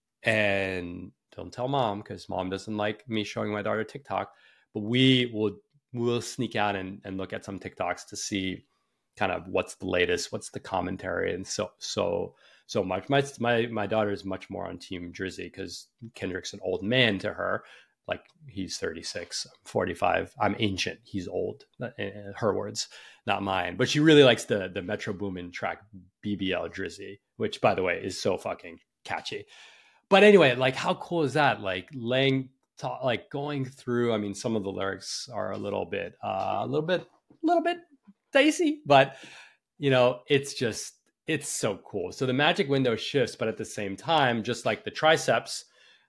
And don't tell mom, because mom doesn't like me showing my daughter TikTok. But we'll sneak out and look at some TikToks to see kind of what's the latest, what's the commentary, and so much. My daughter is much more on Team Drizzy because Kendrick's an old man to her. Like, he's 36, I'm 45. I'm ancient. He's old. In her words, not mine. But she really likes the Metro Boomin track BBL Drizzy, which, by the way, is so fucking catchy. But anyway, like, how cool is that? Like, going through. I mean, some of the lyrics are a little bit dicey, but it's so cool. So the magic window shifts, but at the same time, just like the triceps,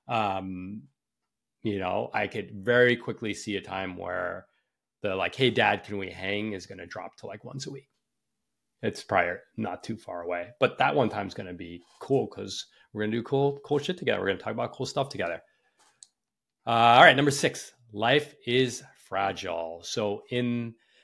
I could very quickly see a time where the like, hey dad, can we hang, is going to drop to like once a week. It's probably not too far away, but that one time is going to be cool because we're going to do cool shit together. We're going to talk about cool stuff together. All right. Number 6, life is fragile. So in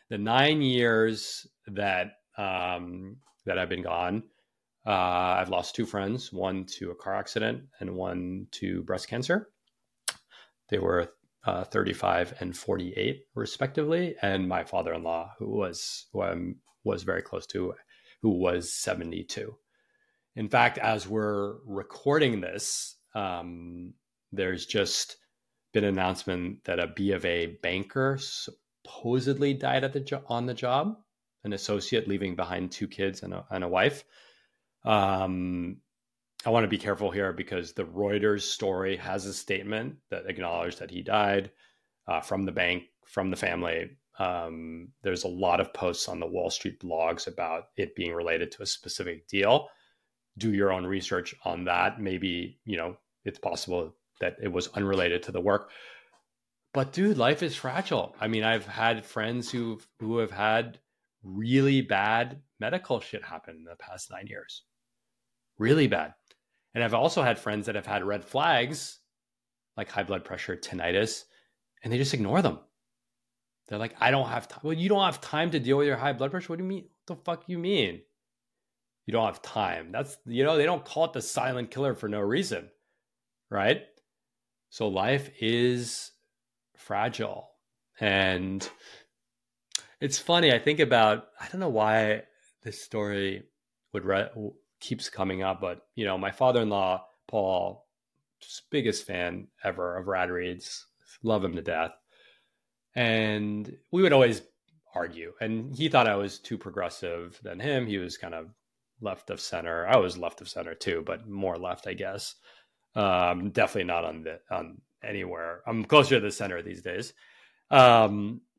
The 9 years that that I've been gone, I've lost two friends, one to a car accident and one to breast cancer. They were 35 and 48 respectively, and my father-in-law, who I was very close to, who was 72. In fact, as we're recording this, there's just been an announcement that a B of A banker supposedly died on the job, an associate leaving behind two kids and a wife. I want to be careful here because the Reuters story has a statement that acknowledged that he died from the bank, from the family. There's a lot of posts on the Wall Street blogs about it being related to a specific deal. Do your own research on that. Maybe, it's possible that it was unrelated to the work. But dude, life is fragile. I mean, I've had friends who have had really bad medical shit happen in the past 9 years. Really bad. And I've also had friends that have had red flags, like high blood pressure, tinnitus, and they just ignore them. They're like, I don't have time. Well, you don't have time to deal with your high blood pressure? What do you mean? What the fuck you mean? You don't have time. That's, they don't call it the silent killer for no reason, right? So life is fragile. And it's funny. I think about, I don't know why this story keeps coming up, but my father-in-law, Paul, biggest fan ever of Rad Reads, love him to death. And we would always argue. And he thought I was too progressive than him. He was kind of left of center. I was left of center too, but more left, I guess. Definitely not on anywhere. I'm closer to the center these days. But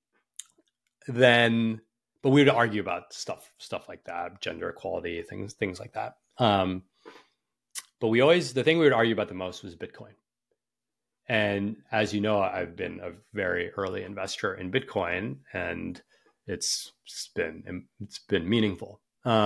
we would argue about stuff like that, gender equality, things like that. But the thing we would argue about the most was Bitcoin. And as you know, I've been a very early investor in Bitcoin, and it's been meaningful.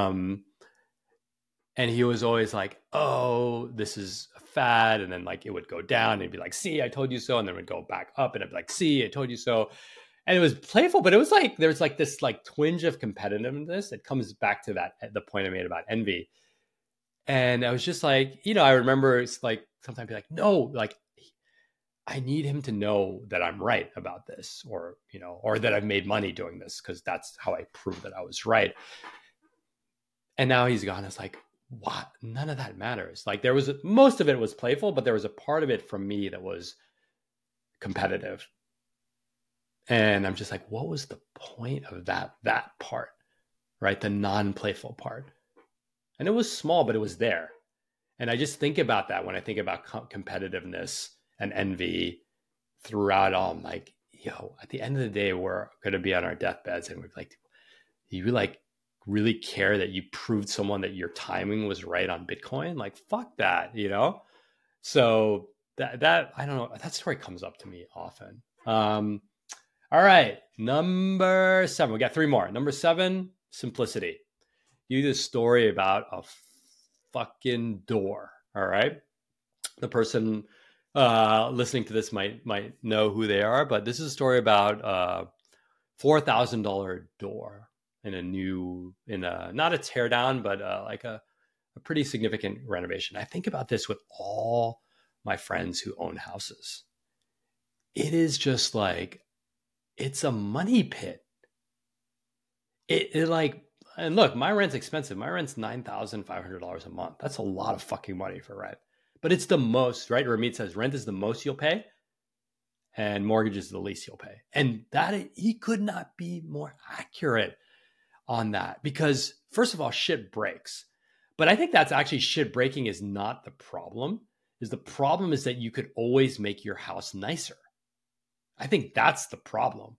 And he was always like, "Oh, this is a fad," and then like it would go down, and he'd be like, "See, I told you so," and then it would go back up, and I'd be like, "See, I told you so." And it was playful, but it was like there's like this like twinge of competitiveness that comes back to the point I made about envy. And I was just like, I remember it's like sometimes be like, no, like I need him to know that I'm right about this, or that I've made money doing this, because that's how I prove that I was right. And now he's gone. It's like, what? None of that matters. Like most of it was playful, but there was a part of it from me that was competitive. And I'm just like, what was the point of that part, right? The non-playful part. And it was small, but it was there. And I just think about that when I think about competitiveness and envy throughout all. I'm like, at the end of the day, we're going to be on our deathbeds, and we're like, do you like really care that you proved someone that your timing was right on Bitcoin? Like, fuck that, So that I don't know. That story comes up to me often. All right, number 7. We got 3 more. Number 7, simplicity. You this story about a fucking door. All right, the person listening to this might know who they are, but this is a story about a $4,000 door in not a tear down, but like a pretty significant renovation. I think about this with all my friends who own houses. It is just like, it's a money pit. It like, and look, my rent's expensive. My rent's $9,500 a month. That's a lot of fucking money for rent. But it's the most, right? Ramit says rent is the most you'll pay, and mortgage is the least you'll pay. And that, he could not be more accurate on that, because first of all, shit breaks. But I think that's actually, shit breaking is not the problem. The problem is that you could always make your house nicer. I think that's the problem.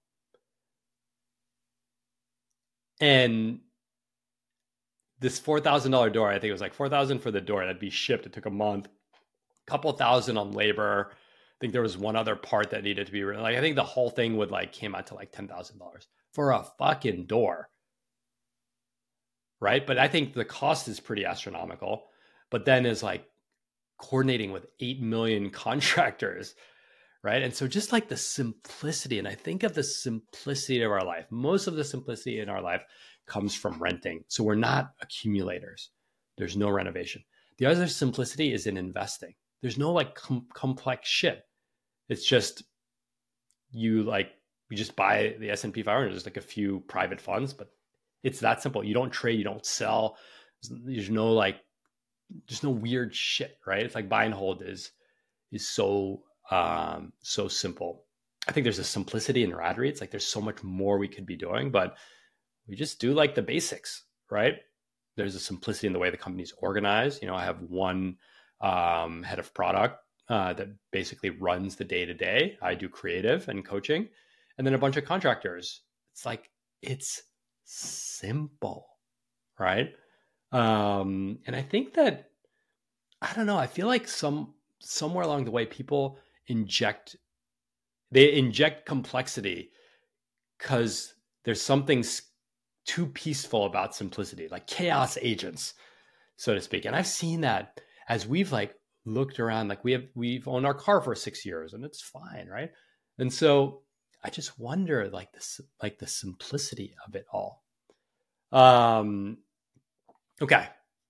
And this $4,000 door, I think it was like $4,000 for the door. That'd be shipped. It took a month, a couple thousand on labor. I think there was one other part that needed to be written. Like, I think the whole thing came out to like $10,000 for a fucking door. Right. But I think the cost is pretty astronomical. But then is like coordinating with 8 million contractors. right? And so just like the simplicity, and I think of the simplicity of our life, most of the simplicity in our life comes from renting. So we're not accumulators. There's no renovation. The other simplicity is in investing. There's no like complex shit. It's just you just buy the S&P 500, just like a few private funds, but it's that simple. You don't trade, you don't sell. There's no weird shit, right? It's like buy and hold is so simple. I think there's a simplicity in Radry. It's like there's so much more we could be doing, but we just do like the basics, right? There's a simplicity in the way the company's organized. I have one head of product that basically runs the day-to-day. I do creative and coaching, and then a bunch of contractors. It's simple, right? And I think that, I don't know, I feel like somewhere along the way, people inject complexity because there's something too peaceful about simplicity, like chaos agents, so to speak. And I've seen that as we've looked around, we've owned our car for 6 years and it's fine, right? And so I just wonder the simplicity of it all. Okay.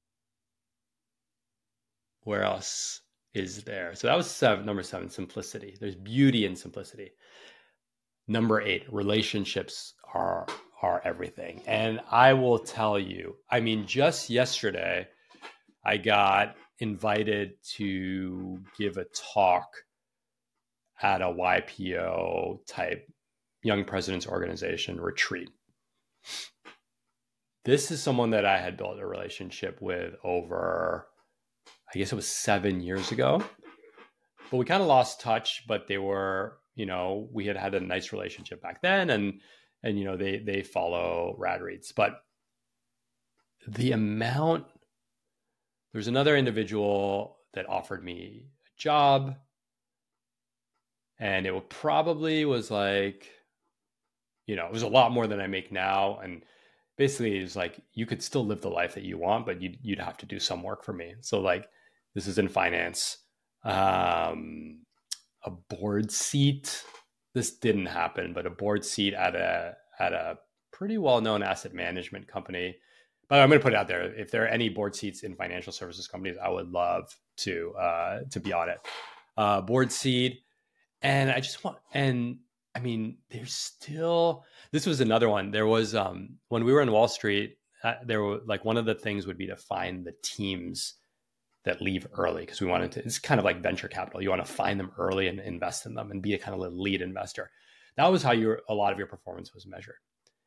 Where else is there? So that was number 7, simplicity. There's beauty in simplicity. Number 8, relationships are everything. And I will tell you, just yesterday, I got invited to give a talk at a YPO type Young Presidents Organization retreat. This is someone that I had built a relationship with over, I guess it was 7 years ago, but we kind of lost touch, but they were, we had a nice relationship back then, and they follow Rad Reads. But there's another individual that offered me a job, and it probably was it was a lot more than I make now. And basically it was you could still live the life that you want, but you'd have to do some work for me. So this is in finance, a board seat. This didn't happen, but a board seat at a pretty well-known asset management company. But I'm going to put it out there. If there are any board seats in financial services companies, I would love to be on it. Board seat. And there's still, this was another one. There was, when we were in Wall Street, there were one of the things would be to find the teams that leave early, because we wanted to, it's kind of like venture capital. You want to find them early and invest in them and be a kind of a lead investor. That was how a lot of your performance was measured.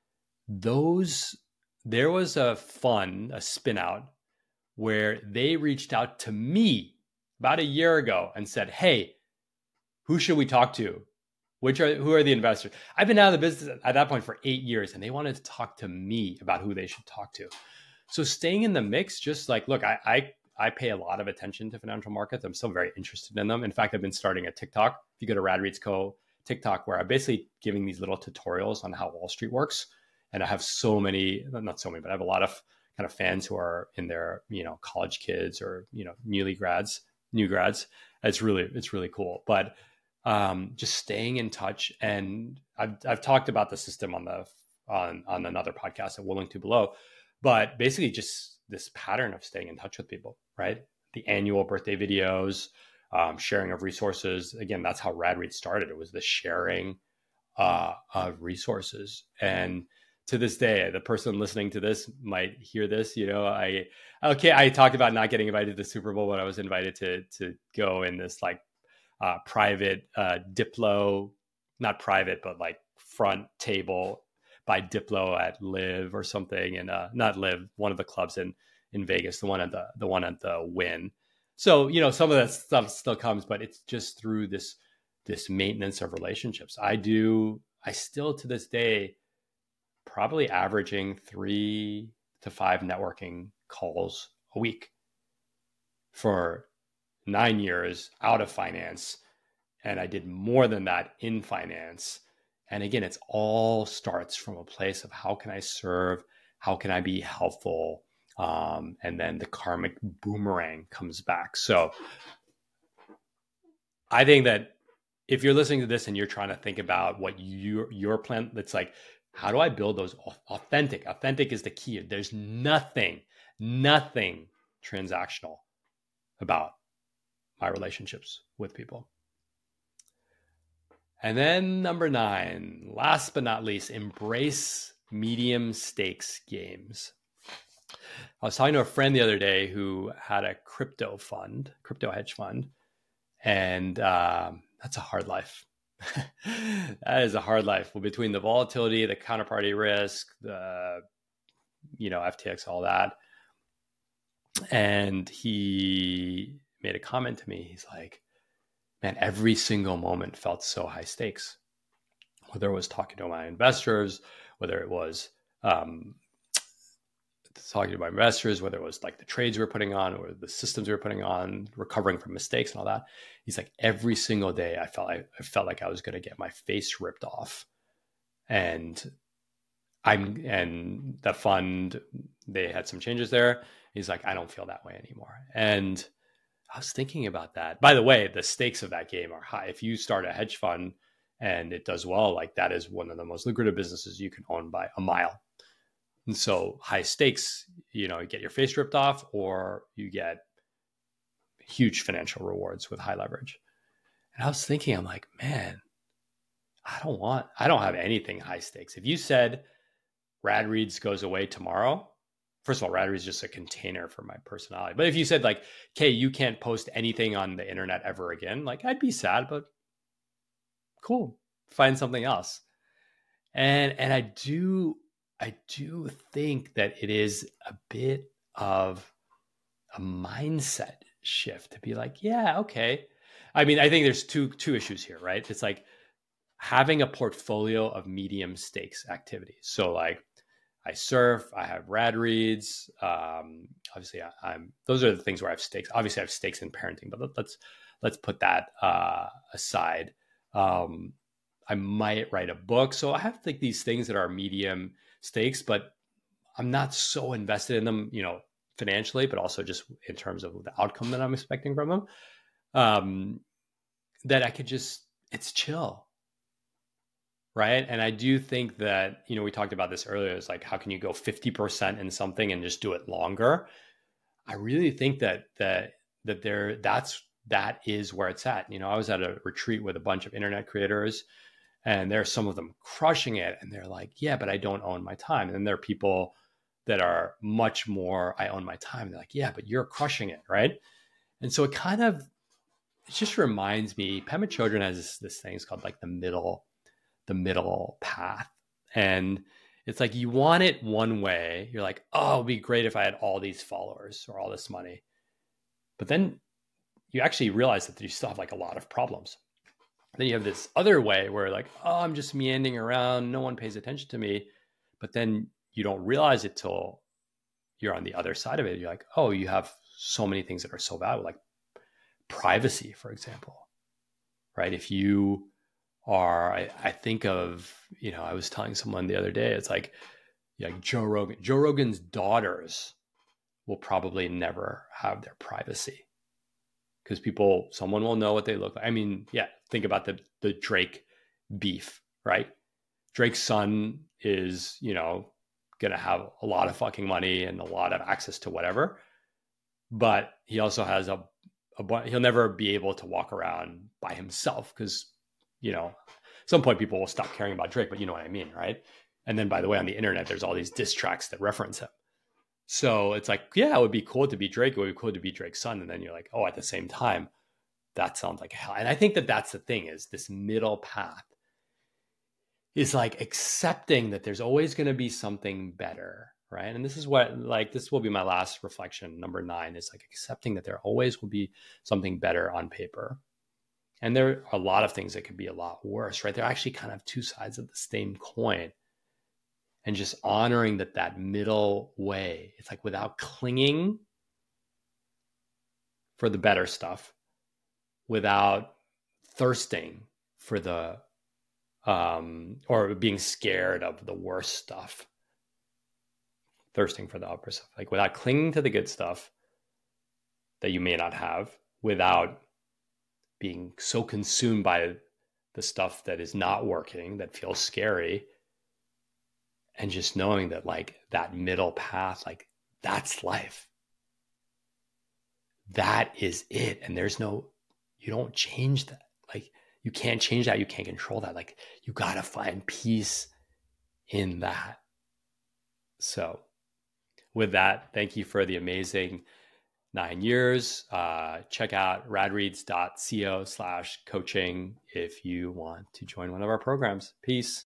There was a spin out where they reached out to me about a year ago and said, hey, who should we talk to? Who are the investors? I've been out of the business at that point for 8 years, and they wanted to talk to me about who they should talk to. So staying in the mix, just look, I pay a lot of attention to financial markets. I'm still very interested in them. In fact, I've been starting a TikTok. If you go to Rad Reads Co. TikTok, where I'm basically giving these little tutorials on how Wall Street works. And I have not so many, but I have a lot of kind of fans who are in their, college kids or, new grads. It's really cool. But just staying in touch. And I've talked about the system on another podcast at Willing to Below, but basically just this pattern of staying in touch with people, right? The annual birthday videos, sharing of resources. Again, that's how Rad Reads started. It was the sharing of resources. And to this day, the person listening to this might hear this. I talked about not getting invited to the Super Bowl, but I was invited to go in this private Diplo, not private, but front table by Diplo at Live or something, and not Live, one of the clubs in Vegas, the one at the Wynn. So some of that stuff still comes, but it's just through this maintenance of relationships. I still to this day probably averaging 3 to 5 networking calls a week for 9 years out of finance. And I did more than that in finance. And again, it's all starts from a place of how can I serve? How can I be helpful? And then the karmic boomerang comes back. So I think that if you're listening to this and you're trying to think about what your plan, it's like, how do I build those authentic? Authentic is the key. There's nothing transactional about my relationships with people. And then number 9, last but not least, embrace medium stakes games. I was talking to a friend the other day who had a crypto hedge fund, and that's a hard life. That is a hard life. Well, between the volatility, the counterparty risk, the FTX, all that. And he made a comment to me. He's like, man, every single moment felt so high stakes. Whether it was talking to my investors, whether it was talking to my investors, whether it was like the trades we were putting on or the systems we were putting on, recovering from mistakes and all that. He's like, every single day I felt like I was going to get my face ripped off. And the fund, they had some changes there. He's like, I don't feel that way anymore. And I was thinking about that. By the way, the stakes of that game are high. If you start a hedge fund and it does well, like that is one of the most lucrative businesses you can own by a mile. And so high stakes, you get your face ripped off, or you get huge financial rewards with high leverage. And I was thinking, I'm like, man, I don't have anything high stakes. If you said RadReads goes away tomorrow, first of all, RadReads is just a container for my personality. But if you said like, okay, you can't post anything on the internet ever again, like I'd be sad, but cool, find something else. And I do think that it is a bit of a mindset shift to be like, yeah, okay. I mean, I think there's two issues here, right? It's like having a portfolio of medium stakes activities. So like I surf, I have RadReads. Obviously those are the things where I have stakes. Obviously I have stakes in parenting, but let's put that aside. I might write a book. So I have like these things that are medium stakes, but I'm not so invested in them, financially, but also just in terms of the outcome that I'm expecting from them. That I could it's chill. Right. And I do think that, we talked about this earlier. It's like, how can you go 50% in something and just do it longer? I really think that is where it's at. I was at a retreat with a bunch of internet creators, and there's some of them crushing it. And they're like, yeah, but I don't own my time. And then there are people that are much more, I own my time. They're like, yeah, but you're crushing it. Right. And so it just reminds me, Pema Chodron has this thing, it's called like the middle path. And it's like, you want it one way. You're like, oh, it'd be great if I had all these followers or all this money. But then you actually realize that you still have like a lot of problems. Then you have this other way where like, oh, I'm just meandering around. No one pays attention to me. But then you don't realize it till you're on the other side of it. You're like, oh, you have so many things that are so valuable, like privacy, for example, right? If you are, I think of, I was telling someone the other day, it's like Joe Rogan's daughters will probably never have their privacy because someone will know what they look like. I mean, yeah, think about the Drake beef, right? Drake's son is, going to have a lot of fucking money and a lot of access to whatever, but he also has he'll never be able to walk around by himself because, at some point people will stop caring about Drake, but you know what I mean, right? And then, by the way, on the internet, there's all these diss tracks that reference him. So it's like, yeah, it would be cool to be Drake. It would be cool to be Drake's son. And then you're like, oh, at the same time, that sounds like hell. And I think that's the thing, is this middle path is like accepting that there's always going to be something better, right? And this is this will be my last reflection. Number 9 is like accepting that there always will be something better on paper. And there are a lot of things that could be a lot worse, right? They're actually kind of two sides of the same coin. And just honoring that middle way, it's like without clinging for the better stuff, without thirsting for the, or being scared of the worst stuff, thirsting for the upper stuff, like without clinging to the good stuff that you may not have, without being so consumed by the stuff that is not working, that feels scary, and just knowing that like that middle path, like that's life. That is it. And you don't change that. Like you can't change that. You can't control that. Like you got to find peace in that. So with that, thank you for the amazing 9 years. Check out radreads.co/coaching if you want to join one of our programs. Peace.